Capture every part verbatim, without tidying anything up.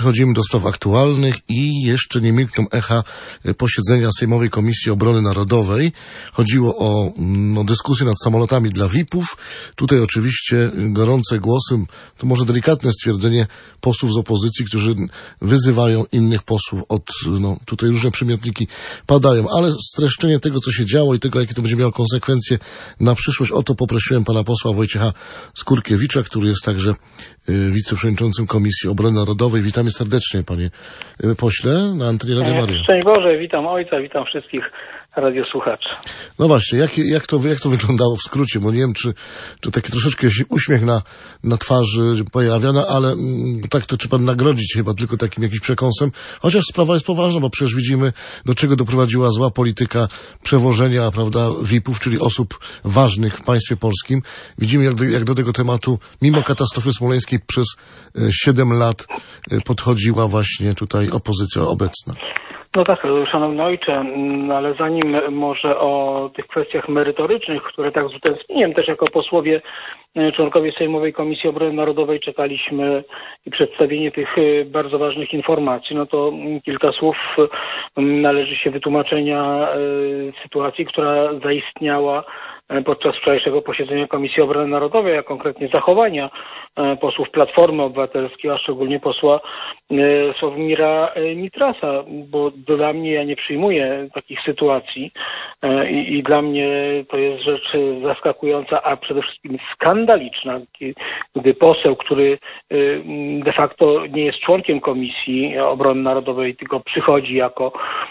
przechodzimy do spraw aktualnych i jeszcze nie milkną echa posiedzenia Sejmowej Komisji Obrony Narodowej. Chodziło o no, dyskusję nad samolotami dla V I P-ów. Tutaj oczywiście gorące głosy, to może delikatne stwierdzenie posłów z opozycji, którzy wyzywają innych posłów od, no tutaj różne przymiotniki padają, ale streszczenie tego, co się działo i tego, jakie to będzie miało konsekwencje na przyszłość, o to poprosiłem pana posła Wojciecha Skurkiewicza, który jest także y, wiceprzewodniczącym Komisji Obrony Narodowej. Witamy serdecznie, panie y, pośle, na antenie Radia Maryja. Szczęść Boże, witam ojca, witam wszystkich radiosłuchaczy. No właśnie, jak, jak, to, jak to wyglądało w skrócie, bo nie wiem, czy, czy taki troszeczkę się uśmiech na, na twarzy pojawia, no, ale mm, tak to trzeba nagrodzić chyba tylko takim jakimś przekąsem, chociaż sprawa jest poważna, bo przecież widzimy, do czego doprowadziła zła polityka przewożenia, prawda, V I P-ów, czyli osób ważnych w państwie polskim. Widzimy, jak do, jak do tego tematu, mimo katastrofy smoleńskiej, przez siedem lat podchodziła właśnie tutaj opozycja obecna. No tak, szanowny ojcze, no ale zanim może o tych kwestiach merytorycznych, które tak z utęsknieniem też jako posłowie, członkowie Sejmowej Komisji Obrony Narodowej czekaliśmy i przedstawienie tych bardzo ważnych informacji, no to kilka słów należy się wytłumaczenia sytuacji, która zaistniała podczas wczorajszego posiedzenia Komisji Obrony Narodowej, a konkretnie zachowania posłów Platformy Obywatelskiej, a szczególnie posła Sławomira Nitrasa, bo dla mnie, ja nie przyjmuję takich sytuacji i, i dla mnie to jest rzecz zaskakująca, a przede wszystkim skandaliczna, gdy poseł, który de facto nie jest członkiem Komisji Obrony Narodowej, tylko przychodzi jako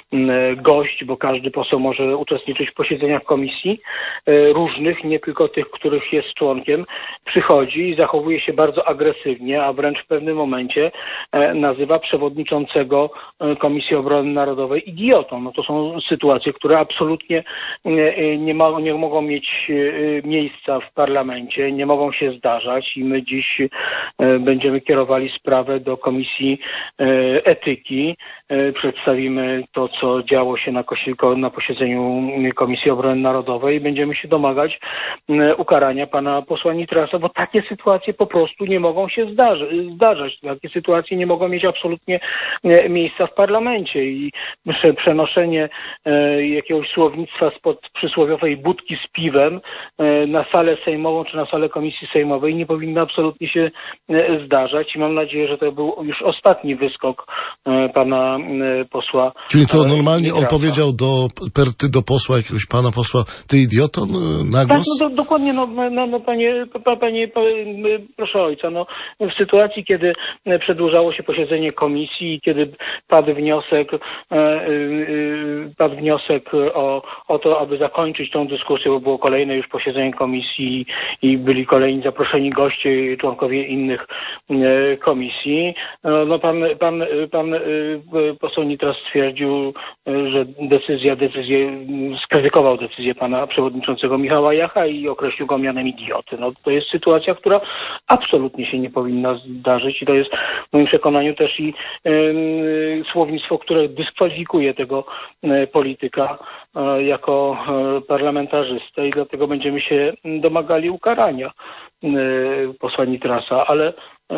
gość, bo każdy poseł może uczestniczyć w posiedzeniach komisji różnych, nie tylko tych, których jest członkiem, przychodzi i zachowuje się bardzo agresywnie, a wręcz w pewnym momencie nazywa przewodniczącego Komisji Obrony Narodowej idiotą. No to są sytuacje, które absolutnie nie, ma, nie mogą mieć miejsca w parlamencie, nie mogą się zdarzać i my dziś będziemy kierowali sprawę do Komisji Etyki. Przedstawimy to, co działo się na, na posiedzeniu Komisji Obrony Narodowej i będziemy się domagać ukarania pana posła Nitrasa, bo takie sytuacje po prostu nie mogą się zdarzy, zdarzać. Takie sytuacje nie mogą mieć absolutnie miejsca w parlamencie i przenoszenie jakiegoś słownictwa spod przysłowiowej budki z piwem na salę sejmową czy na salę komisji sejmowej nie powinno absolutnie się zdarzać i mam nadzieję, że to był już ostatni wyskok pana posła. Czyli to normalnie on powiedział do, perty do posła, jakiegoś pana posła, ty idioto, na głos? Tak, no do, dokładnie, no, no, no panie, pa, panie, pa, proszę ojca, no w sytuacji, kiedy przedłużało się posiedzenie komisji i kiedy padł wniosek, e, e, padł wniosek o, o to, aby zakończyć tą dyskusję, bo było kolejne już posiedzenie komisji i byli kolejni zaproszeni goście, członkowie innych e, komisji, no, no pan, pan, pan e, poseł Nitras stwierdził, że decyzja, decyzję, skrytykował decyzję pana przewodniczącego Michała Jacha i określił go mianem idioty. No to jest sytuacja, która absolutnie się nie powinna zdarzyć i to jest w moim przekonaniu też i y, słownictwo, które dyskwalifikuje tego y, polityka y, jako y, parlamentarzystę i dlatego będziemy się domagali ukarania y, posła Nitrasa, ale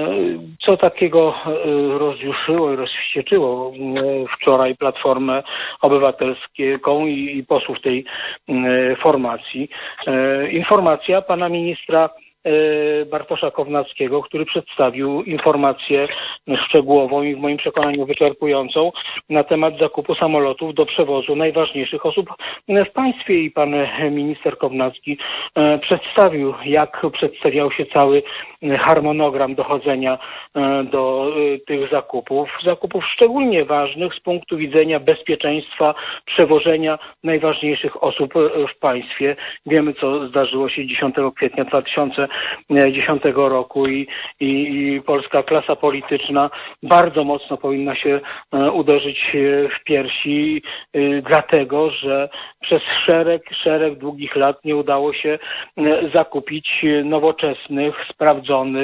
co takiego rozjuszyło i rozwścieczyło wczoraj Platformę Obywatelską i posłów tej formacji? Informacja pana ministra Bartosza Kownackiego, który przedstawił informację szczegółową i w moim przekonaniu wyczerpującą na temat zakupu samolotów do przewozu najważniejszych osób w państwie i pan minister Kownacki przedstawił, jak przedstawiał się cały harmonogram dochodzenia do tych zakupów, zakupów szczególnie ważnych z punktu widzenia bezpieczeństwa przewożenia najważniejszych osób w państwie. Wiemy, co zdarzyło się dziesiątego kwietnia dwa tysiące dziesiątego roku i, i, i polska klasa polityczna bardzo mocno powinna się uderzyć w piersi, dlatego że przez szereg, szereg długich lat nie udało się zakupić nowoczesnych, sprawdzonych,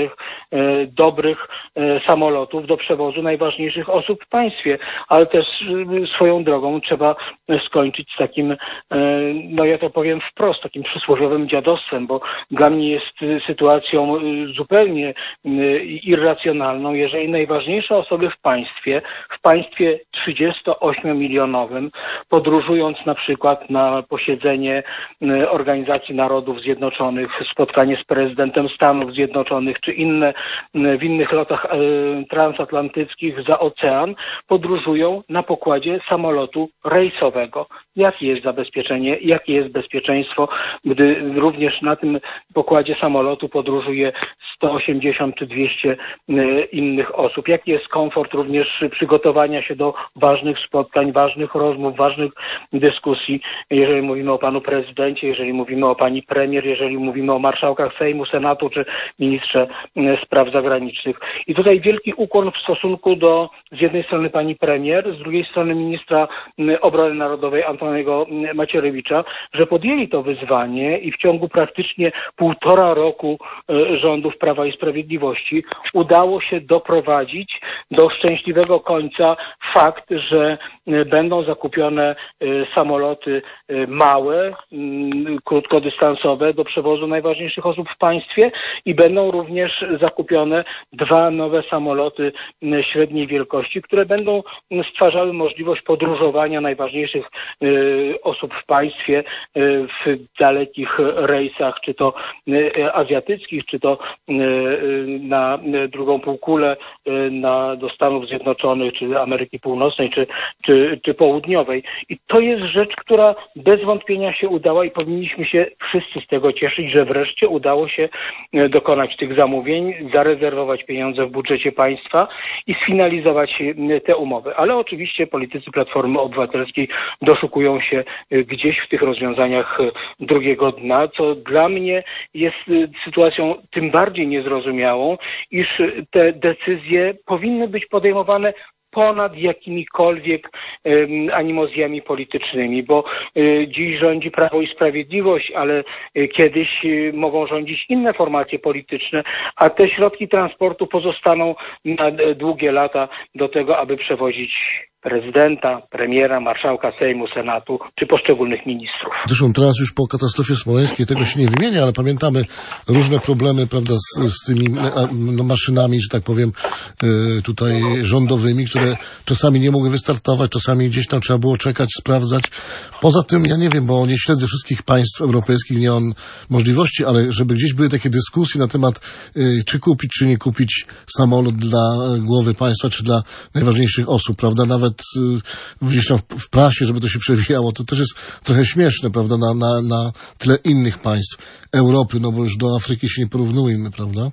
dobrych samolotów do przewozu najważniejszych osób w państwie, ale też swoją drogą trzeba skończyć z takim, no ja to powiem wprost, takim przysłowiowym dziadostwem, bo dla mnie jest sytuacją zupełnie irracjonalną, jeżeli najważniejsze osoby w państwie, w państwie trzydziestoośmiomilionowym, podróżując na przykład na posiedzenie Organizacji Narodów Zjednoczonych, spotkanie z prezydentem Stanów Zjednoczonych, czy inne, w innych lotach transatlantyckich za ocean, podróżują na pokładzie samolotu rejsowego. Jakie jest zabezpieczenie, jakie jest bezpieczeństwo, gdy również na tym pokładzie samolotu podróżuje sto osiemdziesiąt czy dwieście innych osób? Jaki jest komfort również przygotowania się do ważnych spotkań, ważnych rozmów, ważnych dyskusji, jeżeli mówimy o panu prezydencie, jeżeli mówimy o pani premier, jeżeli mówimy o marszałkach Sejmu, Senatu czy ministrze spraw zagranicznych. I tutaj wielki ukłon w stosunku do z jednej strony pani premier, z drugiej strony ministra obrony narodowej Antoniego Macierewicza, że podjęli to wyzwanie i w ciągu praktycznie półtora roku rządów Prawa i Sprawiedliwości udało się doprowadzić do szczęśliwego końca fakt, że będą zakupione samoloty małe, krótkodystansowe do przewozu najważniejszych osób w państwie i będą również zakupione dwa nowe samoloty średniej wielkości, które będą stwarzały możliwość podróżowania najważniejszych osób w państwie w dalekich rejsach, czy to azjatyckich, czy to na drugą półkulę, na, do Stanów Zjednoczonych, czy Ameryki Północnej, czy, czy, czy Południowej. I to jest rzecz, która bez wątpienia się udała i powinniśmy się wszyscy z tego cieszyć, że wreszcie udało się dokonać tych zamówień, zarezerwować pieniądze w budżecie państwa i sfinalizować te umowy. Ale oczywiście politycy Platformy Obywatelskiej doszukują się gdzieś w tych rozwiązaniach drugiego dna, co dla mnie jest sytuacją tym bardziej niezrozumiałą, iż te decyzje powinny być podejmowane ponad jakimikolwiek um, animozjami politycznymi, bo y, dziś rządzi Prawo i Sprawiedliwość, ale y, kiedyś y, mogą rządzić inne formacje polityczne, a te środki transportu pozostaną na y, długie lata do tego, aby przewozić prezydenta, premiera, marszałka Sejmu, Senatu czy poszczególnych ministrów. Zresztą teraz już po katastrofie smoleńskiej tego się nie wymienia, ale pamiętamy różne problemy, prawda, z, z tymi no, maszynami, że tak powiem, tutaj rządowymi, które czasami nie mogły wystartować, czasami gdzieś tam trzeba było czekać, sprawdzać. Poza tym, ja nie wiem, bo nie śledzę wszystkich państw europejskich, nie mam możliwości, ale żeby gdzieś były takie dyskusje na temat, czy kupić, czy nie kupić samolot dla głowy państwa, czy dla najważniejszych osób, prawda, nawet gdzieś tam w prasie, żeby to się przewijało, to też jest trochę śmieszne, prawda, na, na, na tle innych państw Europy, no bo już do Afryki się nie porównujemy, prawda?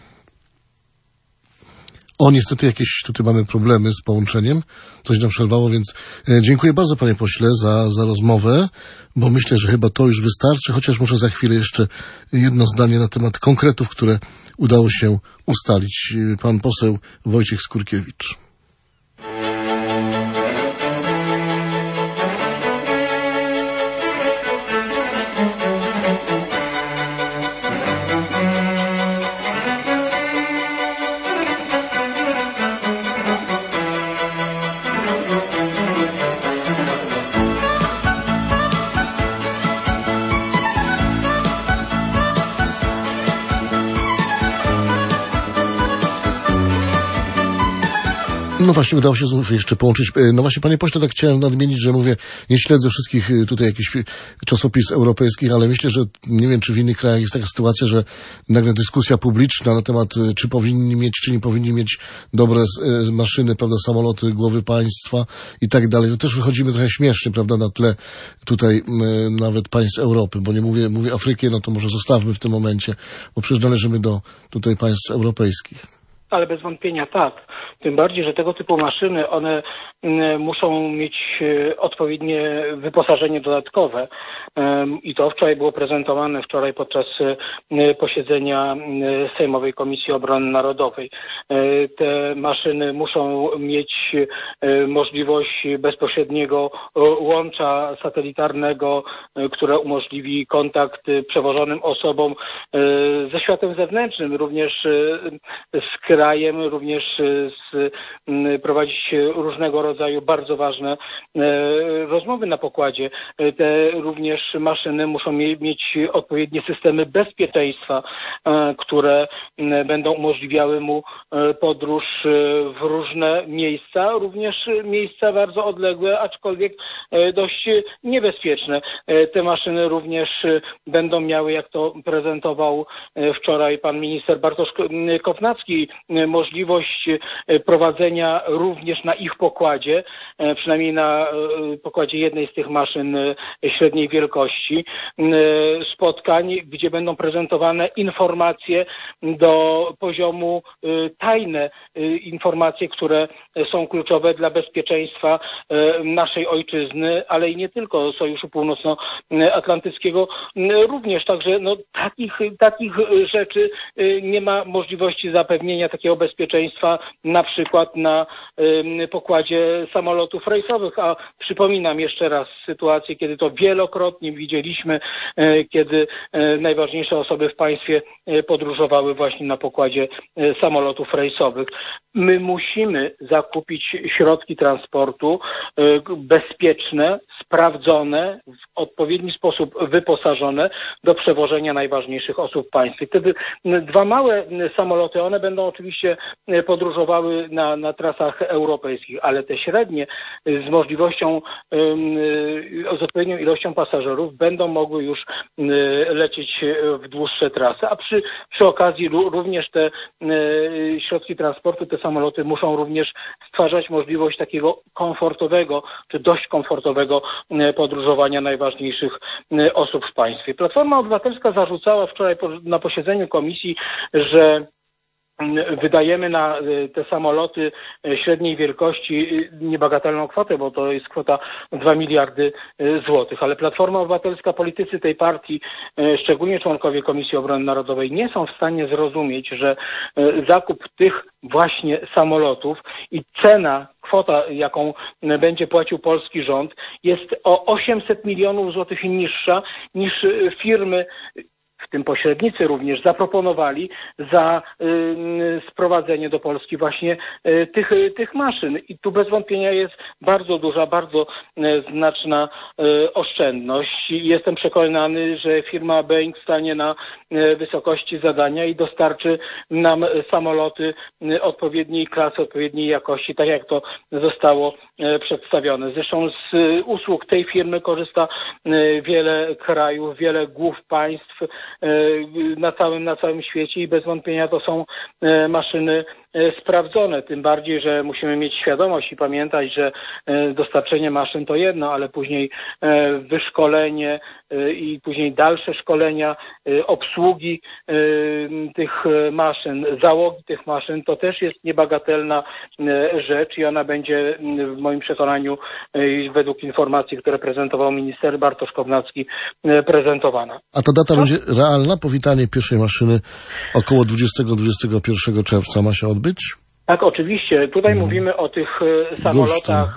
O, niestety jakieś tutaj mamy problemy z połączeniem, coś nam przerwało, więc e, dziękuję bardzo, panie pośle, za, za rozmowę, bo myślę, że chyba to już wystarczy, chociaż muszę za chwilę jeszcze jedno zdanie na temat konkretów, które udało się ustalić. Pan poseł Wojciech Skurkiewicz. No właśnie, udało się znów jeszcze połączyć. No właśnie, panie pośle, tak chciałem nadmienić, że mówię, nie śledzę wszystkich tutaj jakichś czasopism europejskich, ale myślę, że nie wiem, czy w innych krajach jest taka sytuacja, że nagle dyskusja publiczna na temat, czy powinni mieć, czy nie powinni mieć dobre maszyny, prawda, samoloty, głowy państwa i tak dalej. To też wychodzimy trochę śmiesznie, prawda, na tle tutaj nawet państw Europy, bo nie mówię, mówię Afrykę, no to może zostawmy w tym momencie, bo przecież należymy do tutaj państw europejskich. Ale bez wątpienia tak. Tym bardziej, że tego typu maszyny, one muszą mieć odpowiednie wyposażenie dodatkowe i to wczoraj było prezentowane, wczoraj podczas posiedzenia Sejmowej Komisji Obrony Narodowej. Te maszyny muszą mieć możliwość bezpośredniego łącza satelitarnego, które umożliwi kontakt przewożonym osobom ze światem zewnętrznym, również z krajem, również z, prowadzić różnego rodzaju bardzo ważne rozmowy na pokładzie. Te również maszyny muszą mieć odpowiednie systemy bezpieczeństwa, które będą umożliwiały mu podróż w różne miejsca, również miejsca bardzo odległe, aczkolwiek dość niebezpieczne. Te maszyny również będą miały, jak to prezentował wczoraj pan minister Bartosz Kownacki, możliwość prowadzenia również na ich pokładzie, przynajmniej na pokładzie jednej z tych maszyn średniej wielkości, spotkań, gdzie będą prezentowane informacje do poziomu tajne, informacje, które są kluczowe dla bezpieczeństwa naszej ojczyzny, ale i nie tylko Sojuszu Północnoatlantyckiego również. Także no, takich, takich rzeczy nie ma możliwości zapewnienia takiego bezpieczeństwa na przykład na pokładzie samolotów rejsowych, a przypominam jeszcze raz sytuację, kiedy to wielokrotnie widzieliśmy, kiedy najważniejsze osoby w państwie podróżowały właśnie na pokładzie samolotów rejsowych. My musimy zakupić środki transportu bezpieczne, sprawdzone, w odpowiedni sposób wyposażone do przewożenia najważniejszych osób w państwie. Wtedy dwa małe samoloty, one będą oczywiście podróżowały na, na trasach europejskich, ale te średnie z możliwością, z odpowiednią ilością pasażerów będą mogły już lecieć w dłuższe trasy, a przy, przy okazji również te środki transportu, te samoloty muszą również stwarzać możliwość takiego komfortowego, czy dość komfortowego podróżowania najważniejszych osób w państwie. Platforma Obywatelska zarzucała wczoraj na posiedzeniu komisji, że wydajemy na te samoloty średniej wielkości niebagatelną kwotę, bo to jest kwota dwa miliardy złotych. Ale Platforma Obywatelska, politycy tej partii, szczególnie członkowie Komisji Obrony Narodowej, nie są w stanie zrozumieć, że zakup tych właśnie samolotów i cena, kwota, jaką będzie płacił polski rząd, jest o osiemset milionów złotych niższa niż firmy, w tym pośrednicy również, zaproponowali za y, sprowadzenie do Polski właśnie y, tych, y, tych maszyn. I tu bez wątpienia jest bardzo duża, bardzo y, znaczna y, oszczędność. I jestem przekonany, że firma Boeing stanie na y, wysokości zadania i dostarczy nam samoloty y, odpowiedniej klasy, odpowiedniej jakości, tak jak to zostało y, przedstawione. Zresztą z y, usług tej firmy korzysta y, wiele krajów, wiele głów państw na całym, na całym świecie i bez wątpienia to są maszyny sprawdzone, tym bardziej, że musimy mieć świadomość i pamiętać, że dostarczenie maszyn to jedno, ale później wyszkolenie i później dalsze szkolenia, obsługi tych maszyn, załogi tych maszyn, to też jest niebagatelna rzecz i ona będzie w moim przekonaniu według informacji, które prezentował minister Bartosz Kownacki, prezentowana. A ta data no? będzie realna? Powitanie pierwszej maszyny około dwudziestego do dwudziestego pierwszego czerwca ma się odbyć? Tak, oczywiście. Tutaj hmm. mówimy o tych samolotach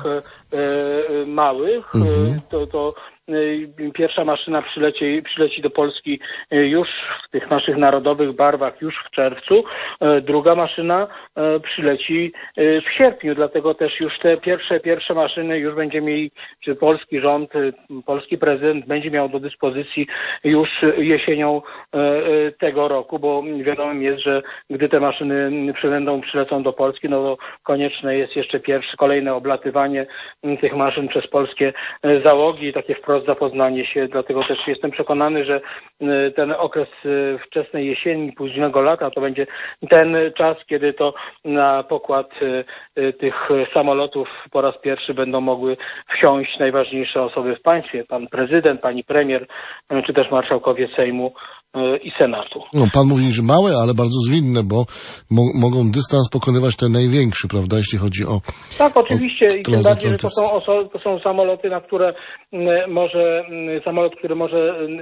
e, małych. Hmm. To, to pierwsza maszyna przyleci, przyleci do Polski już w tych naszych narodowych barwach już w czerwcu. Druga maszyna przyleci w sierpniu, dlatego też już te pierwsze, pierwsze maszyny już będzie mieli, czy polski rząd, polski prezydent będzie miał do dyspozycji już jesienią tego roku, bo wiadomym jest, że gdy te maszyny przybędą, przylecą do Polski, no to konieczne jest jeszcze pierwsze, kolejne oblatywanie tych maszyn przez polskie załogi, takie wprost zapoznanie się, dlatego też jestem przekonany, że ten okres wczesnej jesieni, późnego lata to będzie ten czas, kiedy to na pokład tych samolotów po raz pierwszy będą mogły wsiąść najważniejsze osoby w państwie, pan prezydent, pani premier, czy też marszałkowie Sejmu i Senatu. No, pan mówi, że małe, ale bardzo zwinne, bo mo- mogą dystans pokonywać ten największy, prawda, jeśli chodzi o... Tak, oczywiście, i tym bardziej, że to są, transatlantyckie. oso- to są samoloty, na które m, może, m, samolot, który może m,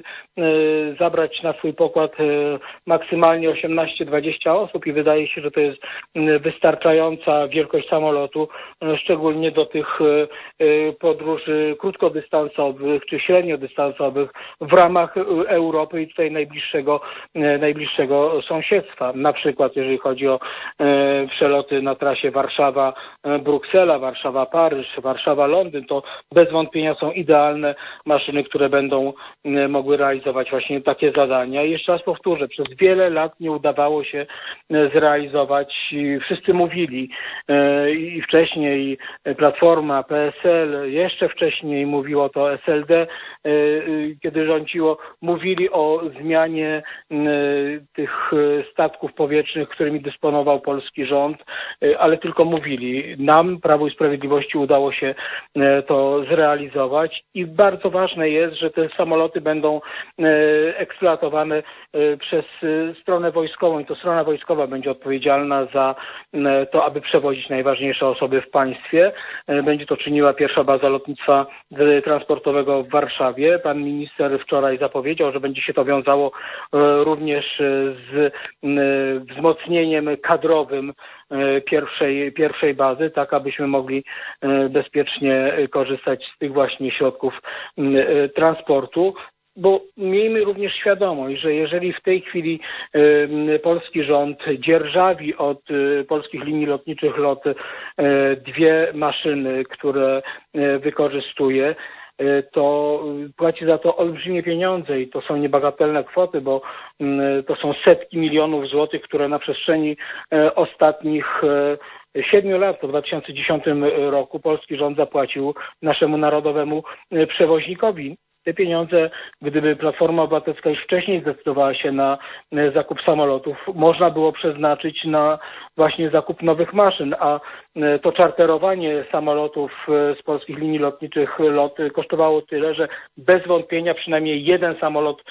e, zabrać na swój pokład e, maksymalnie osiemnaście dwadzieścia osób i wydaje się, że to jest m, wystarczająca wielkość samolotu, e, szczególnie do tych e, e, podróży krótkodystansowych czy średniodystansowych w ramach e, Europy i tutaj najbliższego, e, najbliższego sąsiedztwa. Na przykład jeżeli chodzi o e, przeloty na trasie Warszawa-Bruksela, Warszawa-Paryż, Warszawa-Londyn, to bez wątpienia są idealne maszyny, które będą e, mogły realizować właśnie takie zadania. I jeszcze raz powtórzę, przez wiele lat nie udawało się e, zrealizować. I wszyscy mówili e, i wcześniej Platforma, P S L, jeszcze wcześniej mówiło to S L D, e, e, kiedy rządziło, mówili o zmianie e, tych e, statków powietrznych, którymi dysponował polski rząd, e, ale tylko mówili. Nam, Prawu i Sprawiedliwości, udało się e, to zrealizować i bardzo ważne jest, że te samoloty będą e, eksploatowane e, przez e, stronę wojskową i to strona wojskowa będzie odpowiedzialna za e, to, aby przewozić najważniejsze osoby w państwie. E, będzie to czyniła pierwsza baza lotnictwa e, transportowego w Warszawie. Pan minister wczoraj zapowiedział, że będzie się to wiązało e, również e, z e, wzmocnieniem kadrowym e, pierwszej, pierwszej bazy, tak abyśmy mogli e, bezpiecznie korzystać z tych właśnie środków e, transportu. Bo miejmy również świadomość, że jeżeli w tej chwili y, polski rząd dzierżawi od y, polskich linii lotniczych LOT y, dwie maszyny, które y, wykorzystuje, y, to płaci za to olbrzymie pieniądze i to są niebagatelne kwoty, bo y, to są setki milionów złotych, które na przestrzeni y, ostatnich y, siedmiu lat, w dwa tysiące dziesiątym roku polski rząd zapłacił naszemu narodowemu y, przewoźnikowi. Te pieniądze, gdyby Platforma Obywatelska już wcześniej zdecydowała się na zakup samolotów, można było przeznaczyć na właśnie zakup nowych maszyn, a to czarterowanie samolotów z polskich linii lotniczych LOT kosztowało tyle, że bez wątpienia przynajmniej jeden samolot,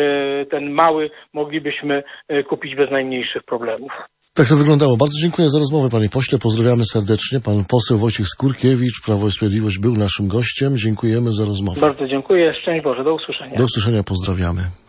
ten mały, moglibyśmy kupić bez najmniejszych problemów. Tak to wyglądało. Bardzo dziękuję za rozmowę, panie pośle. Pozdrawiamy serdecznie. Pan poseł Wojciech Skurkiewicz, Prawo i Sprawiedliwość, był naszym gościem. Dziękujemy za rozmowę. Bardzo dziękuję. Szczęść Boże. Do usłyszenia. Do usłyszenia. Pozdrawiamy.